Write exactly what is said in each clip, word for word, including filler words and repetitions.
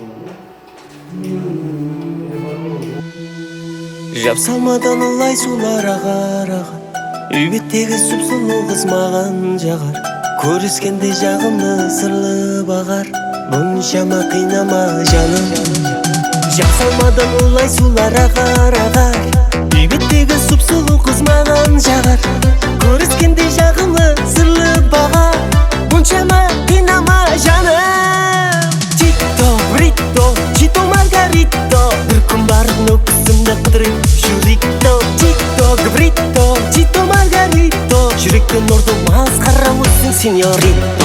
Жапсалмадан ылай сулар ағар-ағар, үй беттегі сұп-сұлу қыз маған жағар. Көріскенде жағымды сырлы бағар, мұншама қинама жаным. Жапсалмадан ылай сулар ағар-ағар, үй беттегі сұп-сұлу қыз маған жағар. Көріскенде жағымды сырлы бағар, мұншама қинама жаным. Чито, брито, чито, маргарито, бір күн барып нөкісімді қыдырып жүректі. Чито, гврито, чито, маргарито, жүректен ұрды масқара өссің сеньорито.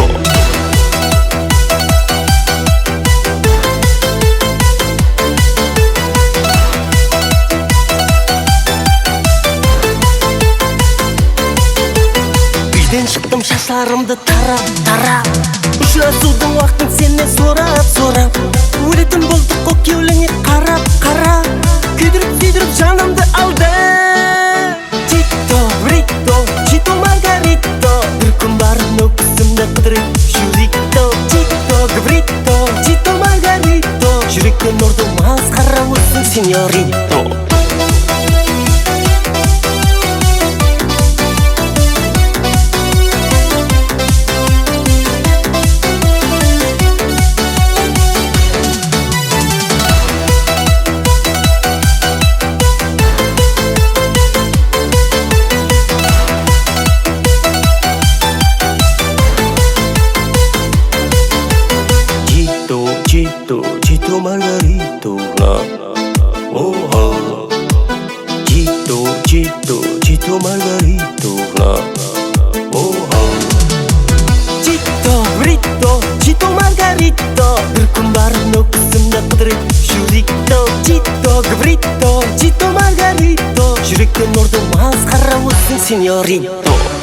Үйден шықтым шашларымды тарап-тарап, ұшырасудың уақытын сенен сорап-сорап. Өлетін болдық қоқ кеуліңе қарап-қарап, күйдіріп-күйдіріп жанымды алды. Чито, брито, чито, маргарито, бір күн барып нөкісімді қыдырып жүректі. Чито, гврито, чито, маргарито, жүректен ұрды масқара өссің сеньорито. Chito, chito, margarito, na, oh, oh. Chito, chito, chito, margarito, na, oh, oh. Chito, brito, chito, margarito, бір күн барып нөкісімді қыдырып жүректі. Chito, гврито, chito, margarito, жүректен ұрды масқара өссің сеньорито.